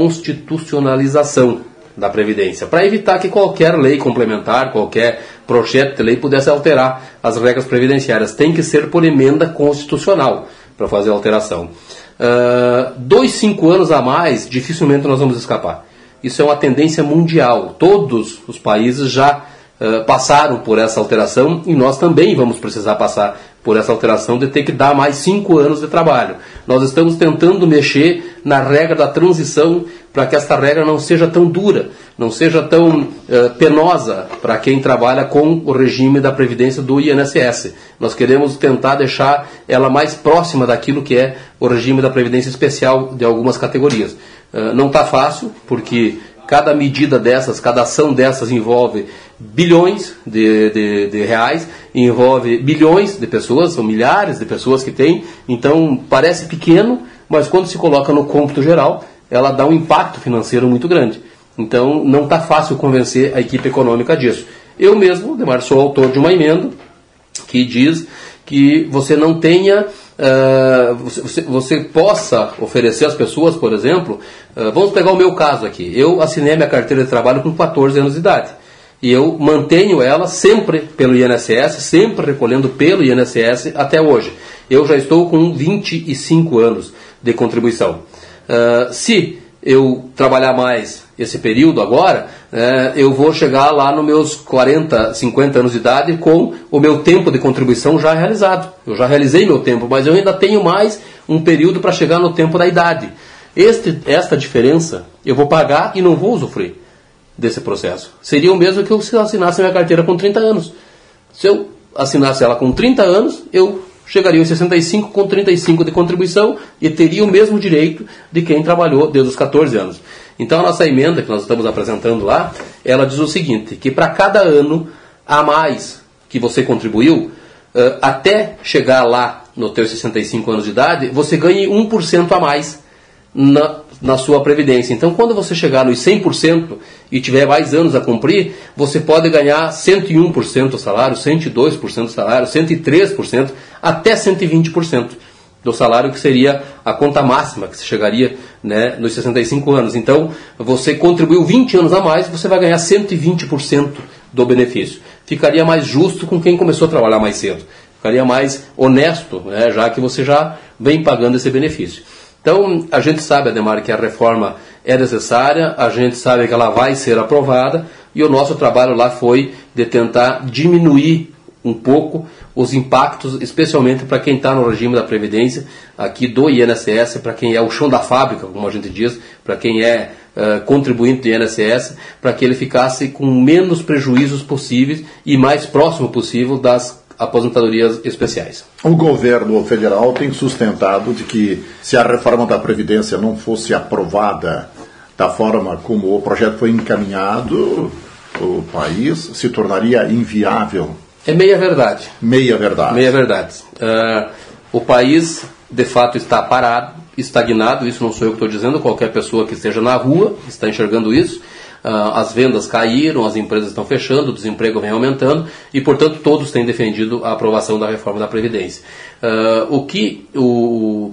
desconstitucionalização da Previdência, para evitar que qualquer lei complementar, qualquer projeto de lei pudesse alterar as regras previdenciárias. Tem que ser por emenda constitucional para fazer a alteração. Uh, dois, cinco anos a mais, dificilmente nós vamos escapar. Isso é uma tendência mundial. Todos os países já uh, passaram por essa alteração, e nós também vamos precisar passar por essa alteração de ter que dar mais cinco anos de trabalho. Nós estamos tentando mexer na regra da transição para que esta regra não seja tão dura, não seja tão uh, penosa para quem trabalha com o regime da Previdência do I N S S. Nós queremos tentar deixar ela mais próxima daquilo que é o regime da Previdência Especial de algumas categorias. Uh, não está fácil, porque cada medida dessas, cada ação dessas envolve bilhões de, de, de reais, envolve bilhões de pessoas, são milhares de pessoas que tem, então parece pequeno, mas quando se coloca no cômputo geral, ela dá um impacto financeiro muito grande. Então não está fácil convencer a equipe econômica disso. Eu mesmo, Ademar, sou autor de uma emenda que diz que você não tenha... Uh, você, você possa oferecer às pessoas, por exemplo, uh, vamos pegar o meu caso aqui. Eu assinei a minha carteira de trabalho com quatorze anos de idade, e eu mantenho ela sempre pelo I N S S, sempre recolhendo pelo I N S S até hoje. Eu já estou com vinte e cinco anos de contribuição. Uh, se eu trabalhar mais esse período agora, é, eu vou chegar lá nos meus quarenta, cinquenta anos de idade com o meu tempo de contribuição já realizado. Eu já realizei meu tempo, mas eu ainda tenho mais um período para chegar no tempo da idade. Este, esta diferença eu vou pagar e não vou usufruir desse processo. Seria o mesmo que eu se assinasse minha carteira com trinta anos. Se eu assinasse ela com trinta anos, eu chegaria aos sessenta e cinco com trinta e cinco de contribuição e teria o mesmo direito de quem trabalhou desde os catorze anos. Então a nossa emenda que nós estamos apresentando lá, ela diz o seguinte, que para cada ano a mais que você contribuiu, uh, até chegar lá nos teus sessenta e cinco anos de idade, você ganhe um por cento a mais na, na sua previdência. Então quando você chegar nos cem por cento e tiver mais anos a cumprir, você pode ganhar cento e um por cento do salário, cento e dois por cento do salário, cento e três por cento, até cento e vinte por cento do salário, que seria a conta máxima que você chegaria, né, nos sessenta e cinco anos. Então, você contribuiu vinte anos a mais, você vai ganhar cento e vinte por cento do benefício. Ficaria mais justo com quem começou a trabalhar mais cedo. Ficaria mais honesto, né, já que você já vem pagando esse benefício. Então, a gente sabe, Ademar, que a reforma é necessária, a gente sabe que ela vai ser aprovada, e o nosso trabalho lá foi de tentar diminuir um pouco os impactos, especialmente para quem está no regime da Previdência, aqui do I N S S, para quem é o chão da fábrica, como a gente diz, para quem é uh, contribuinte do I N S S, para que ele ficasse com menos prejuízos possíveis e mais próximo possível das aposentadorias especiais. O governo federal tem sustentado de que se a reforma da Previdência não fosse aprovada da forma como o projeto foi encaminhado, o país se tornaria inviável. É meia verdade. Meia verdade. Meia verdade. Uh, o país, de fato, está parado, estagnado, isso não sou eu que estou dizendo, qualquer pessoa que esteja na rua está enxergando isso. Uh, as vendas caíram, as empresas estão fechando, o desemprego vem aumentando e, portanto, todos têm defendido a aprovação da reforma da Previdência. Uh, o que o,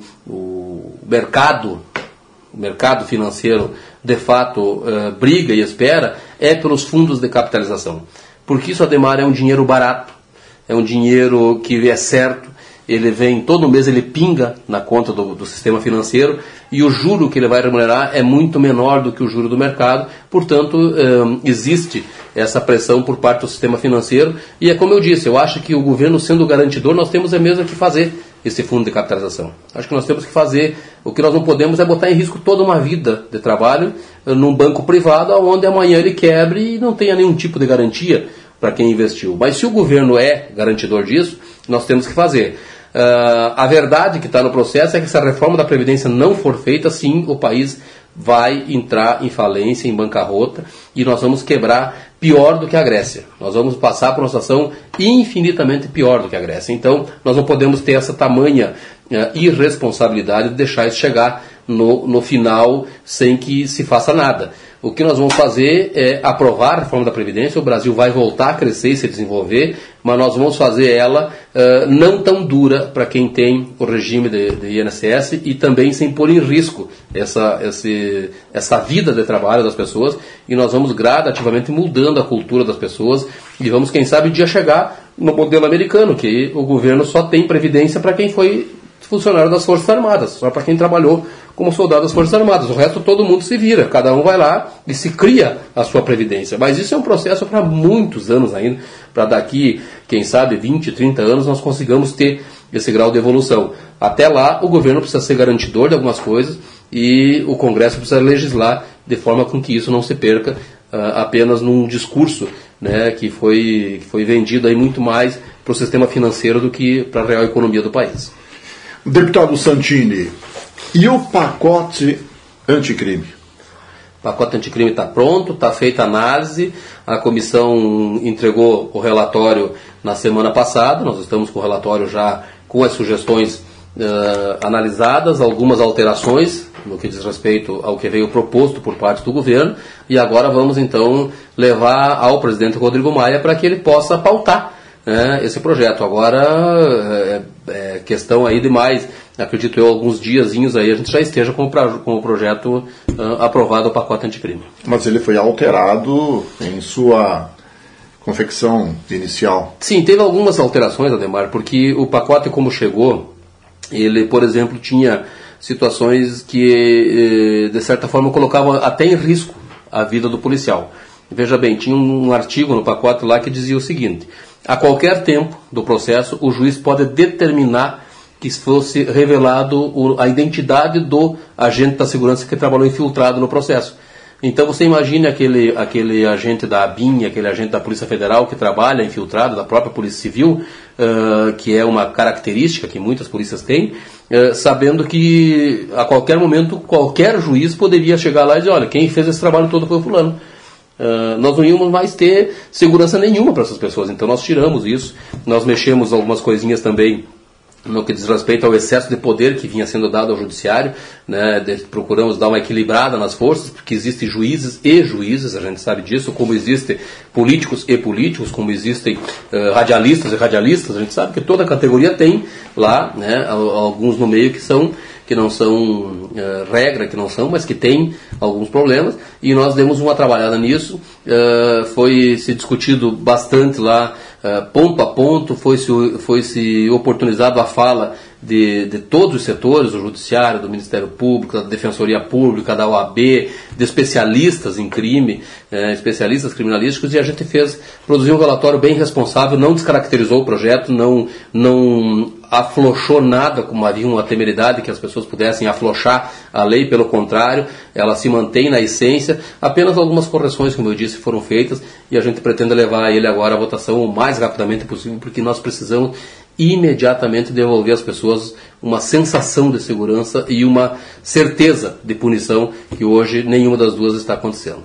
o mercado, o mercado financeiro, de fato, uh, briga e espera é pelos fundos de capitalização. Porque isso, Ademar, é um dinheiro barato, é um dinheiro que é certo, ele vem, todo mês ele pinga na conta do, do sistema financeiro e o juro que ele vai remunerar é muito menor do que o juro do mercado, portanto, um, existe essa pressão por parte do sistema financeiro e é como eu disse, eu acho que o governo sendo garantidor, nós temos é mesmo que fazer esse fundo de capitalização. Acho que nós temos que fazer, o que nós não podemos é botar em risco toda uma vida de trabalho num banco privado, onde amanhã ele quebre e não tenha nenhum tipo de garantia para quem investiu. Mas se o governo é garantidor disso, nós temos que fazer. Uh, a verdade que está no processo é que se a reforma da Previdência não for feita, sim, o país vai entrar em falência, em bancarrota, e nós vamos quebrar pior do que a Grécia. Nós vamos passar por uma situação infinitamente pior do que a Grécia. Então, nós não podemos ter essa tamanha uh, irresponsabilidade de deixar isso chegar no, no final sem que se faça nada. O que nós vamos fazer é aprovar a reforma da Previdência, o Brasil vai voltar a crescer e se desenvolver, mas nós vamos fazer ela uh, não tão dura para quem tem o regime de, de I N S S e também sem pôr em risco essa, esse, essa vida de trabalho das pessoas, e nós vamos gradativamente mudando a cultura das pessoas e vamos, quem sabe, um dia chegar no modelo americano, que o governo só tem previdência para quem foi funcionário das Forças Armadas, só para quem trabalhou como soldado das Forças Armadas. O resto todo mundo se vira, cada um vai lá e se cria a sua previdência. Mas isso é um processo para muitos anos ainda, para daqui, quem sabe, vinte, trinta anos nós consigamos ter esse grau de evolução. Até lá, o governo precisa ser garantidor de algumas coisas e o Congresso precisa legislar de forma com que isso não se perca uh, apenas num discurso, né, que foi, que foi vendido aí muito mais para o sistema financeiro do que para a real economia do país. Deputado Santini, e o pacote anticrime? O pacote anticrime está pronto, está feita a análise, a comissão entregou o relatório na semana passada, nós estamos com o relatório já com as sugestões uh, analisadas, algumas alterações no que diz respeito ao que veio proposto por parte do governo, e agora vamos então levar ao presidente Rodrigo Maia para que ele possa pautar É, esse projeto. Agora é, é questão aí de mais, acredito eu, alguns diazinhos aí a gente já esteja com o, pra, com o projeto uh, aprovado, o pacote anticrime. Mas ele foi alterado em sua confecção inicial? Sim, teve algumas alterações, Ademar, porque o pacote como chegou, ele, por exemplo, tinha situações que de certa forma colocavam até em risco a vida do policial. Veja bem, tinha um artigo no pacote lá que dizia o seguinte: a qualquer tempo do processo, o juiz pode determinar que fosse revelado o, a identidade do agente da segurança que trabalhou infiltrado no processo. Então você imagine aquele, aquele agente da ABIN, aquele agente da Polícia Federal que trabalha infiltrado, da própria Polícia Civil, uh, que é uma característica que muitas polícias têm, uh, sabendo que a qualquer momento qualquer juiz poderia chegar lá e dizer, olha, quem fez esse trabalho todo foi o fulano. Uh, nós não íamos mais ter segurança nenhuma para essas pessoas, então nós tiramos isso, nós mexemos algumas coisinhas também no que diz respeito ao excesso de poder que vinha sendo dado ao judiciário, né, de, procuramos dar uma equilibrada nas forças, porque existem juízes e juízes, a gente sabe disso, como existem políticos e políticos, como existem uh, radialistas e radialistas, a gente sabe que toda categoria tem lá, né, alguns no meio que são que não são uh, regra, que não são, mas que tem alguns problemas, e nós demos uma trabalhada nisso, uh, foi se discutido bastante lá, uh, ponto a ponto, foi se, foi se oportunizado a fala de, de todos os setores, do Judiciário, do Ministério Público, da Defensoria Pública, da O A B, de especialistas em crime, uh, especialistas criminalísticos, e a gente fez, produziu um relatório bem responsável, não descaracterizou o projeto, não, não aflochou nada, como havia uma temeridade que as pessoas pudessem aflochar a lei, pelo contrário, ela se mantém na essência, apenas algumas correções, como eu disse, foram feitas, e a gente pretende levar ele agora à votação o mais rapidamente possível, porque nós precisamos imediatamente devolver às pessoas uma sensação de segurança e uma certeza de punição, que hoje nenhuma das duas está acontecendo.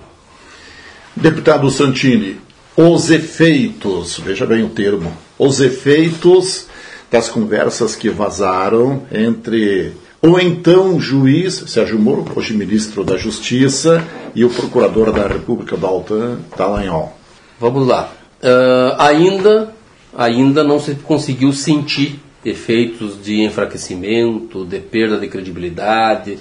Deputado Santini, os efeitos, veja bem o termo, os efeitos das conversas que vazaram entre o então juiz Sérgio Moro, hoje ministro da Justiça, e o procurador da República, Daltan Dallagnol. Vamos lá. Uh, ainda, ainda não se conseguiu sentir efeitos de enfraquecimento, de perda de credibilidade,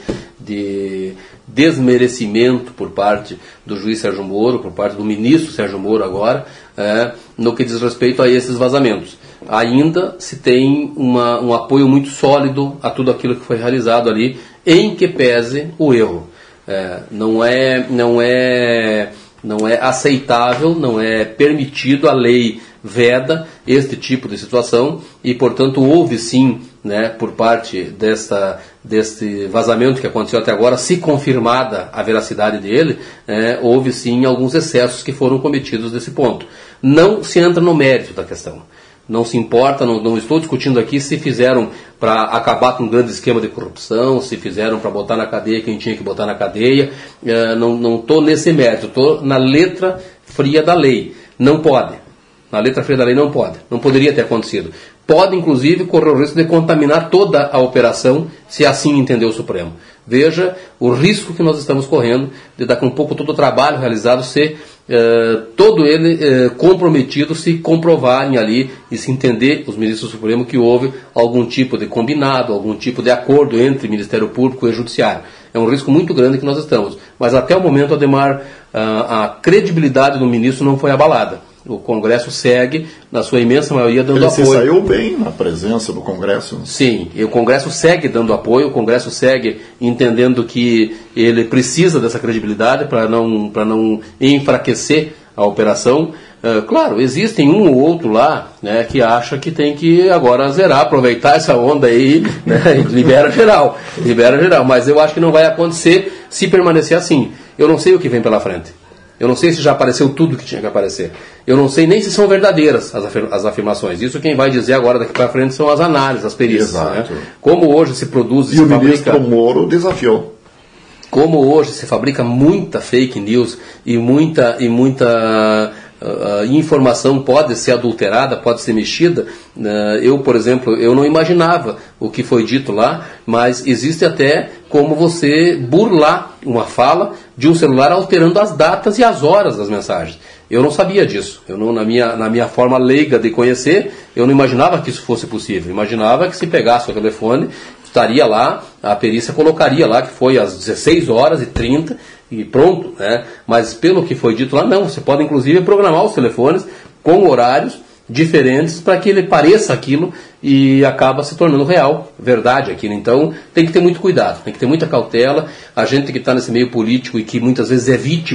de desmerecimento por parte do juiz Sérgio Moro, por parte do ministro Sérgio Moro agora, é, no que diz respeito a esses vazamentos. Ainda se tem uma, um apoio muito sólido a tudo aquilo que foi realizado ali, em que pese o erro. É, não é, não é, não é aceitável, não é permitido, a lei veda este tipo de situação e, portanto, houve sim, né, por parte desta, deste vazamento que aconteceu até agora, se confirmada a veracidade dele, é, houve sim alguns excessos que foram cometidos nesse ponto. Não se entra no mérito da questão. Não se importa, não, não estou discutindo aqui se fizeram para acabar com um grande esquema de corrupção, se fizeram para botar na cadeia quem tinha que botar na cadeia. É, não estou nesse mérito, estou na letra fria da lei. Não pode. Na letra fria da lei não pode. Não poderia ter acontecido. Pode, inclusive, correr o risco de contaminar toda a operação, se assim entender o Supremo. Veja o risco que nós estamos correndo de daqui a um pouco todo o trabalho realizado ser eh, todo ele eh, comprometido, se comprovarem ali e se entender, os ministros do Supremo, que houve algum tipo de combinado, algum tipo de acordo entre Ministério Público e Judiciário. É um risco muito grande que nós estamos. Mas até o momento, Ademar, a, a credibilidade do ministro não foi abalada. O Congresso segue, na sua imensa maioria, dando Ele apoio. Ele se saiu bem na presença do Congresso? Sim, e o Congresso segue dando apoio, o Congresso segue entendendo que ele precisa dessa credibilidade para não, para não enfraquecer a operação. Uh, claro, existem um ou outro lá, né, que acha que tem que agora zerar, aproveitar essa onda aí, né, e libera geral, libera geral, mas eu acho que não vai acontecer se permanecer assim. Eu não sei o que vem pela frente. Eu não sei se já apareceu tudo que tinha que aparecer. Eu não sei nem se são verdadeiras as, afirma- as afirmações. Isso quem vai dizer agora daqui para frente são as análises, as perícias. Exato. Né? Como hoje se produz e, e se o fabrica... ministro Moro desafiou. Como hoje se fabrica muita fake news e muita... E muita Uh, informação pode ser adulterada, pode ser mexida. Uh, eu, por exemplo, eu não imaginava o que foi dito lá, mas existe até como você burlar uma fala de um celular alterando as datas e as horas das mensagens. Eu não sabia disso. Eu não, na, minha, na minha forma leiga de conhecer, eu não imaginava que isso fosse possível. Eu imaginava que se pegasse o telefone, estaria lá, a perícia colocaria lá que foi às dezesseis horas e trinta e pronto, né? Mas pelo que foi dito lá, não. Você pode inclusive programar os telefones com horários diferentes para que ele pareça aquilo e acaba se tornando real, verdade aquilo. Então tem que ter muito cuidado, tem que ter muita cautela. A gente que está nesse meio político e que muitas vezes é vítima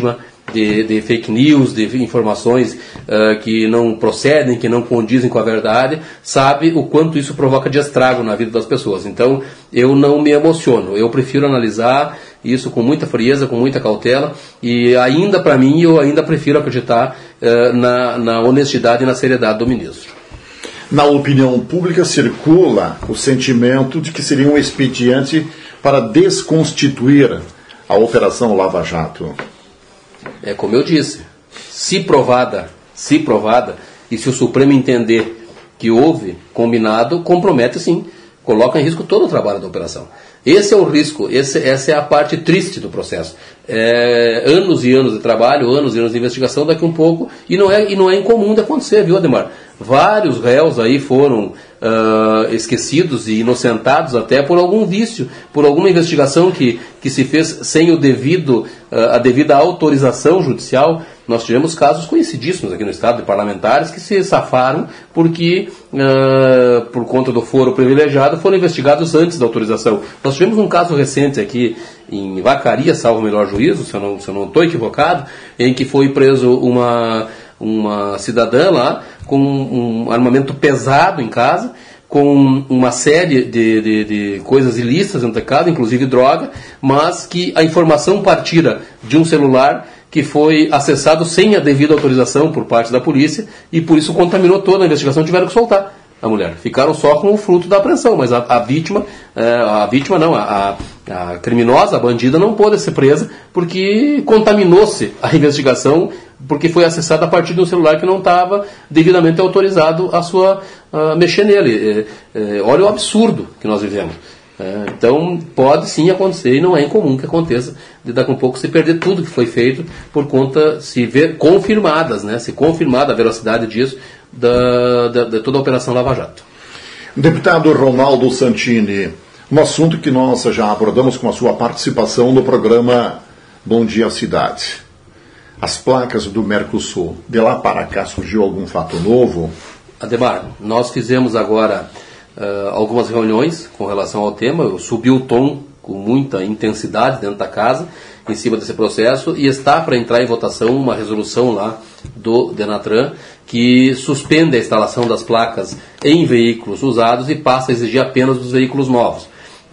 de, de fake news, de informações uh, que não procedem, que não condizem com a verdade, sabe o quanto isso provoca de estrago na vida das pessoas. Então, eu não me emociono, eu prefiro analisar isso com muita frieza, com muita cautela, e ainda para mim, eu ainda prefiro acreditar uh, na, na honestidade e na seriedade do ministro. Na opinião pública circula o sentimento de que seria um expediente para desconstituir a Operação Lava Jato. É como eu disse, se provada, se provada, e se o Supremo entender que houve combinado, compromete sim, coloca em risco todo o trabalho da operação. Esse é o risco, esse, essa é a parte triste do processo. É, anos e anos de trabalho, anos e anos de investigação, daqui um pouco, e não é, e não é incomum de acontecer, viu, Ademar? Vários réus aí foram uh, esquecidos e inocentados até por algum vício, por alguma investigação que, que se fez sem o devido, uh, a devida autorização judicial. Nós tivemos casos conhecidíssimos aqui no Estado de parlamentares que se safaram porque, uh, por conta do foro privilegiado, foram investigados antes da autorização. Nós tivemos um caso recente aqui em Vacaria, salvo o melhor juízo, se eu não, se eu não estou equivocado, em que foi preso uma, uma cidadã lá com um armamento pesado em casa, com uma série de, de, de coisas ilícitas dentro da casa, inclusive droga, mas que a informação partira de um celular que foi acessado sem a devida autorização por parte da polícia e por isso contaminou toda a investigação, tiveram que soltar a mulher. Ficaram só com o fruto da apreensão, mas a, a vítima, é, a vítima não, a, a criminosa, a bandida não pôde ser presa porque contaminou-se a investigação, porque foi acessada a partir de um celular que não estava devidamente autorizado a sua a mexer nele. É, é, olha o absurdo que nós vivemos. É, então pode sim acontecer, e não é incomum que aconteça, de daqui a um pouco se perder tudo que foi feito por conta, se ver confirmadas, né, se confirmada a veracidade disso, da, da, de toda a Operação Lava Jato. Deputado Ronaldo Santini, um assunto que nós já abordamos com a sua participação no programa Bom Dia Cidade. As placas do Mercosul, de lá para cá surgiu algum fato novo? Ademar, nós fizemos agora uh, algumas reuniões com relação ao tema, eu subi o tom com muita intensidade dentro da casa, em cima desse processo, e está para entrar em votação uma resolução lá do Denatran que suspende a instalação das placas em veículos usados e passa a exigir apenas dos veículos novos.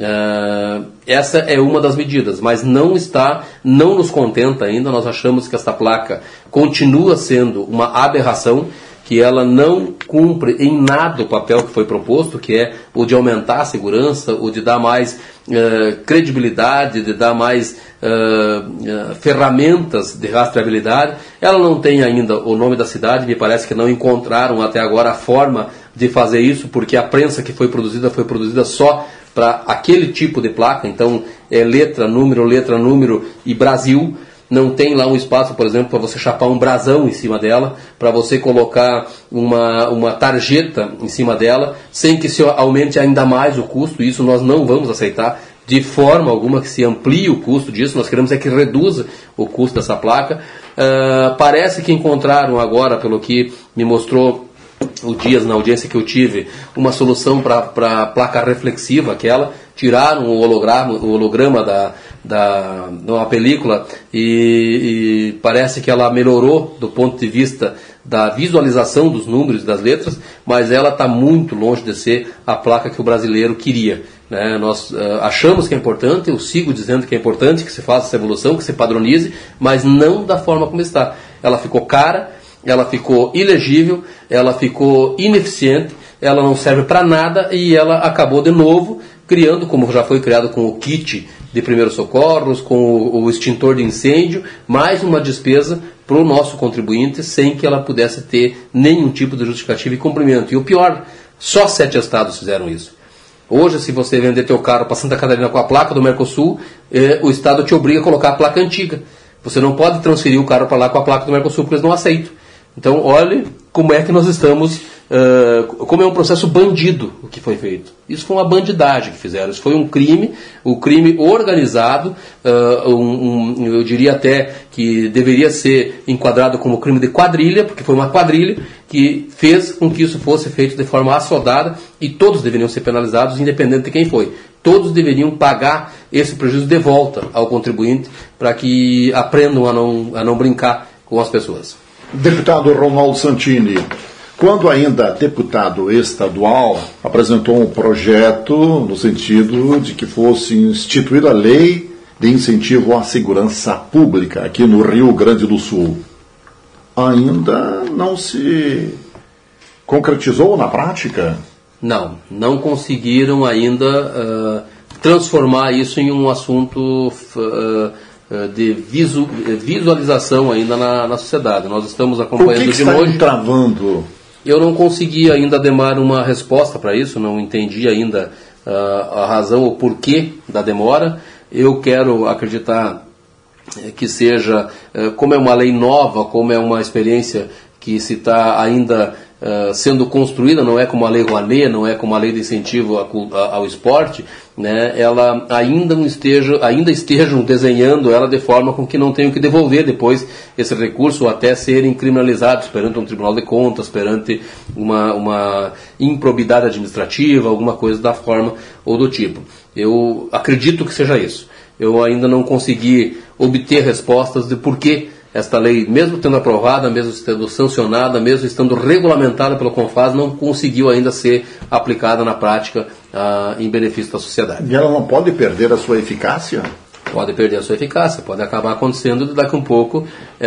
Uh, essa é uma das medidas, mas não está, não nos contenta ainda. Nós achamos que esta placa continua sendo uma aberração, que ela não cumpre em nada o papel que foi proposto, que é o de aumentar a segurança, o de dar mais uh, credibilidade, de dar mais uh, uh, ferramentas de rastreabilidade. Ela não tem ainda o nome da cidade, me parece que não encontraram até agora a forma de fazer isso, porque a prensa que foi produzida foi produzida só para aquele tipo de placa, então é letra, número, letra, número e Brasil. Não tem lá um espaço, por exemplo, para você chapar um brasão em cima dela, para você colocar uma, uma tarjeta em cima dela, sem que se aumente ainda mais o custo. Isso nós não vamos aceitar de forma alguma, que se amplie o custo disso. Nós queremos é que reduza o custo dessa placa. Uh, parece que encontraram agora, pelo que me mostrou o Dias na audiência que eu tive, uma solução para a placa reflexiva, aquela. Tiraram o holograma, o holograma da, da, de uma película e, e parece que ela melhorou do ponto de vista da visualização dos números e das letras, mas ela está muito longe de ser a placa que o brasileiro queria. Né? Nós uh, achamos que é importante, eu sigo dizendo que é importante que se faça essa evolução, que se padronize, mas não da forma como está. Ela ficou cara, ela ficou ilegível, ela ficou ineficiente, ela não serve para nada e ela acabou de novo criando, como já foi criado com o kit de primeiros socorros, com o, o extintor de incêndio, mais uma despesa para o nosso contribuinte, sem que ela pudesse ter nenhum tipo de justificativa e cumprimento. E o pior, só sete estados fizeram isso. Hoje, se você vender teu carro para Santa Catarina com a placa do Mercosul, eh, o estado te obriga a colocar a placa antiga. Você não pode transferir o carro para lá com a placa do Mercosul, porque eles não aceitam. Então, olhe como é que nós estamos, uh, como é um processo bandido o que foi feito. Isso foi uma bandidagem que fizeram, isso foi um crime, o um crime organizado, uh, um, um, eu diria até que deveria ser enquadrado como crime de quadrilha, porque foi uma quadrilha que fez com que isso fosse feito de forma assodada e todos deveriam ser penalizados, independente de quem foi. Todos deveriam pagar esse prejuízo de volta ao contribuinte para que aprendam a não, a não brincar com as pessoas. Deputado Ronaldo Santini, quando ainda deputado estadual, apresentou um projeto no sentido de que fosse instituída a lei de incentivo à segurança pública aqui no Rio Grande do Sul. Ainda não se concretizou na prática? Não, não conseguiram ainda uh, transformar isso em um assunto uh, de visu, visualização ainda na, na sociedade. Nós estamos acompanhando de hoje. O que está está travando? Eu não consegui ainda, Ademar, uma resposta para isso, não entendi ainda uh, a razão ou porquê da demora. Eu quero acreditar que seja, uh, como é uma lei nova, como é uma experiência que se está ainda uh, sendo construída, não é como a Lei Rouanet, não é como a Lei de Incentivo ao Esporte, né, ela ainda não esteja, ainda estejam desenhando ela de forma com que não tenham que devolver depois esse recurso ou até serem criminalizados perante um Tribunal de Contas, perante uma, uma improbidade administrativa, alguma coisa da forma ou do tipo. Eu acredito que seja isso. Eu ainda não consegui obter respostas de por que esta lei, mesmo tendo aprovada, mesmo estando sancionada, mesmo estando regulamentada pelo CONFAS, não conseguiu ainda ser aplicada na prática ah, em benefício da sociedade. E ela não pode perder a sua eficácia? Pode perder a sua eficácia, pode acabar acontecendo e daqui a um pouco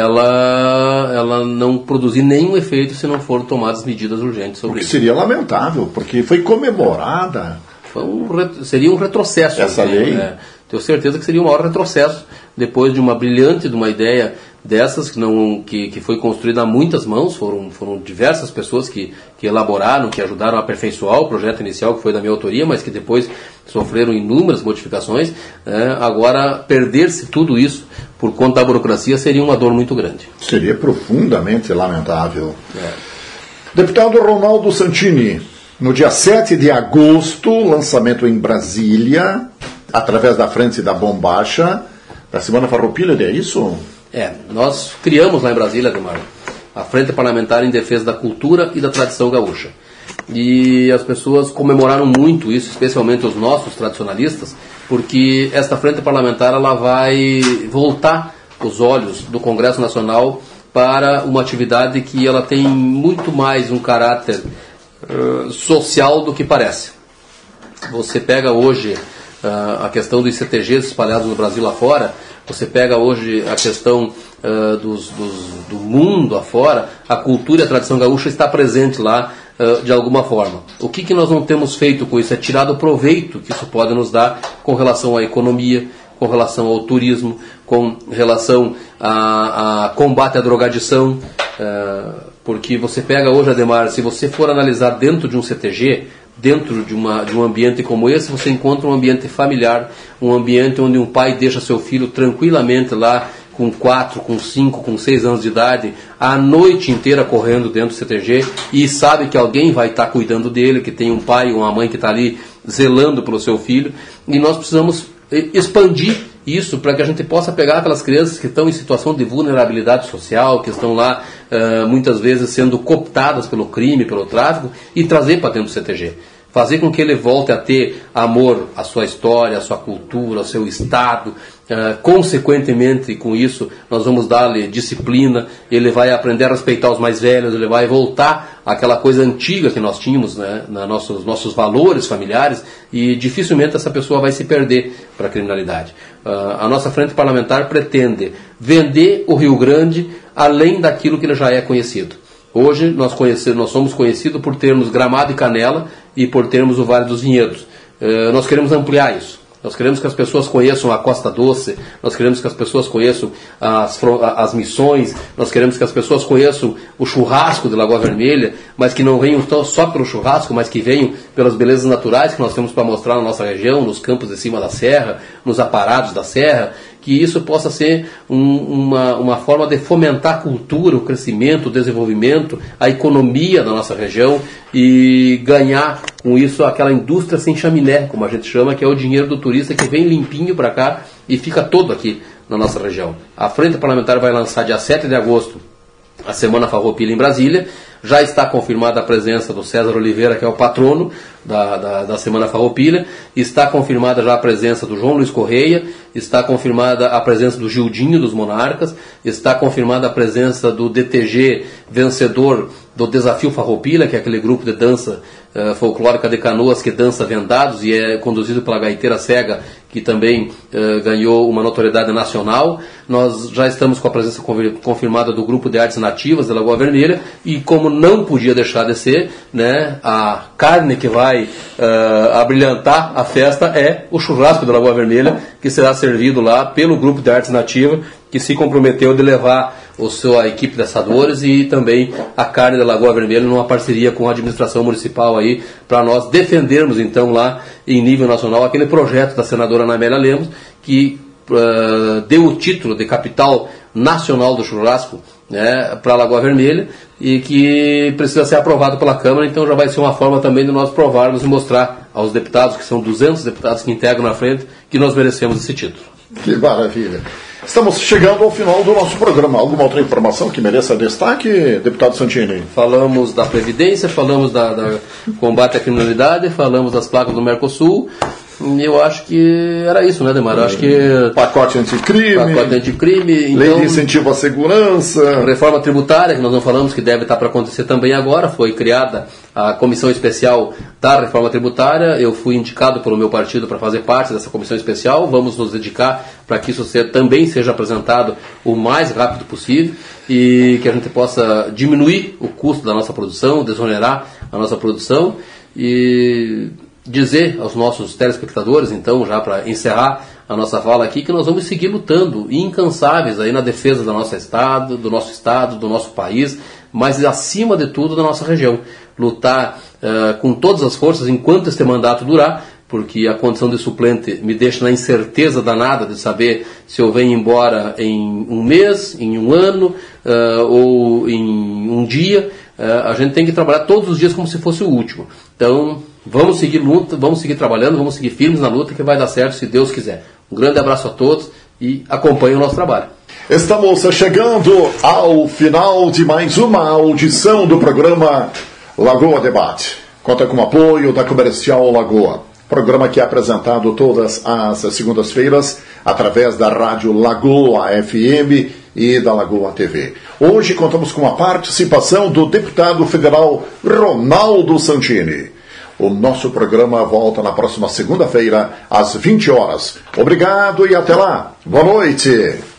ela, ela não produzir nenhum efeito se não forem tomadas medidas urgentes sobre isso. O que seria lamentável, porque foi comemorada. Foi um, seria um retrocesso. Essa tenho, lei? É, tenho certeza que seria um maior retrocesso depois de uma brilhante, de uma ideia dessas que, não, que, que foi construída a muitas mãos, foram, foram diversas pessoas que, que elaboraram, que ajudaram a aperfeiçoar o projeto inicial, que foi da minha autoria, mas que depois sofreram inúmeras modificações. É, agora, perder-se tudo isso por conta da burocracia seria uma dor muito grande. Seria profundamente lamentável. É. Deputado Ronaldo Santini, no dia sete de agosto, lançamento em Brasília, através da Frente da Bombacha, da Semana Farroupilha, é isso? É, nós criamos lá em Brasília, Ademar, a Frente Parlamentar em Defesa da Cultura e da Tradição Gaúcha. E as pessoas comemoraram muito isso, especialmente os nossos tradicionalistas, porque esta Frente Parlamentar ela vai voltar os olhos do Congresso Nacional para uma atividade que ela tem muito mais um caráter uh, social do que parece. Você pega hoje uh, a questão dos C T Gs espalhados no Brasil afora, você pega hoje a questão uh, dos, dos, do mundo afora, a cultura e a tradição gaúcha está presente lá uh, de alguma forma. O que, que nós não temos feito com isso? É tirado o proveito que isso pode nos dar com relação à economia, com relação ao turismo, com relação a, a combate à drogadição, uh, porque você pega hoje, Ademar, se você for analisar dentro de um C T G, dentro de, uma, de um ambiente como esse, você encontra um ambiente familiar, um ambiente onde um pai deixa seu filho tranquilamente lá, com quatro, com cinco, com seis anos de idade, a noite inteira correndo dentro do C T G, e sabe que alguém vai estar cuidando dele, que tem um pai ou uma mãe que está ali zelando pelo seu filho, e nós precisamos expandir isso para que a gente possa pegar aquelas crianças que estão em situação de vulnerabilidade social, que estão lá uh, muitas vezes sendo cooptadas pelo crime, pelo tráfico, e trazer para dentro do C T G. Fazer com que ele volte a ter amor à sua história, à sua cultura, ao seu estado. Uh, consequentemente, com isso, nós vamos dar-lhe disciplina, ele vai aprender a respeitar os mais velhos, ele vai voltar àquela coisa antiga que nós tínhamos, né, nos nossos, nossos valores familiares, e dificilmente essa pessoa vai se perder para a criminalidade. Uh, a nossa frente parlamentar pretende vender o Rio Grande além daquilo que ele já é conhecido. Hoje nós, conhecemos, nós somos conhecidos por termos Gramado e Canela e por termos o Vale dos Vinhedos. Uh, nós queremos ampliar isso. Nós queremos que as pessoas conheçam a Costa Doce, nós queremos que as pessoas conheçam as, as missões, nós queremos que as pessoas conheçam o churrasco de Lagoa Vermelha, mas que não venham só pelo churrasco, mas que venham pelas belezas naturais que nós temos para mostrar na nossa região, nos campos de cima da serra, nos aparados da serra, que isso possa ser um, uma, uma forma de fomentar a cultura, o crescimento, o desenvolvimento, a economia da nossa região e ganhar com isso aquela indústria sem chaminé, como a gente chama, que é o dinheiro do turista que vem limpinho para cá e fica todo aqui na nossa região. A Frente Parlamentar vai lançar dia sete de agosto a Semana Farroupilha em Brasília. Já está confirmada a presença do César Oliveira, que é o patrono, da, da, da Semana Farroupilha. Está confirmada já a presença do João Luiz Correia, está confirmada a presença do Gildinho dos Monarcas, está confirmada a presença do D T G vencedor do Desafio Farroupilha, que é aquele grupo de dança uh, folclórica de Canoas que dança vendados e é conduzido pela gaiteira cega, que também uh, ganhou uma notoriedade nacional. Nós já estamos com a presença confirmada do grupo de artes nativas de Lagoa Vermelha e, como não podia deixar de ser, né, a carne que vai uh, abrilhantar a festa é o churrasco de Lagoa Vermelha, que será servido lá pelo grupo de artes nativas, que se comprometeu de levar a sua equipe de assadores e também a carne da Lagoa Vermelha numa parceria com a administração municipal aí, para nós defendermos então lá em nível nacional aquele projeto da senadora Ana Amélia Lemos, que uh, deu o título de capital nacional do churrasco, né, para a Lagoa Vermelha, e que precisa ser aprovado pela Câmara. Então já vai ser uma forma também de nós provarmos e mostrar aos deputados, que são duzentos deputados que integram na frente, que nós merecemos esse título. Que maravilha! Estamos chegando ao final do nosso programa. Alguma outra informação que mereça destaque, deputado Santini? Falamos da Previdência, falamos da, da combate à criminalidade, falamos das placas do Mercosul. Eu acho que era isso, né, Demar? Eu acho que... Pacote anticrime. Pacote anticrime. Então, lei de incentivo à segurança. Reforma tributária, que nós não falamos, que deve estar para acontecer também agora. Foi criada a comissão especial da reforma tributária. Eu fui indicado pelo meu partido para fazer parte dessa comissão especial. Vamos nos dedicar para que isso também seja apresentado o mais rápido possível e que a gente possa diminuir o custo da nossa produção, desonerar a nossa produção e dizer aos nossos telespectadores, então, já para encerrar a nossa fala aqui, que nós vamos seguir lutando incansáveis aí na defesa do nosso estado, do nosso estado, do nosso país, mas acima de tudo da nossa região. Lutar uh, com todas as forças enquanto este mandato durar, porque a condição de suplente me deixa na incerteza danada de saber se eu venho embora em um mês, em um ano uh, ou em um dia. Uh, a gente tem que trabalhar todos os dias como se fosse o último. Então, vamos seguir luta, vamos seguir trabalhando, vamos seguir firmes na luta, que vai dar certo se Deus quiser. Um grande abraço a todos e acompanhem o nosso trabalho. Estamos chegando ao final de mais uma audição do programa Lagoa Debate. Conta com o apoio da Comercial Lagoa. Programa que é apresentado todas as segundas-feiras através da Rádio Lagoa F M e da Lagoa T V. Hoje contamos com a participação do deputado federal Ronaldo Santini. O nosso programa volta na próxima segunda-feira, às vinte horas. Obrigado e até lá. Boa noite.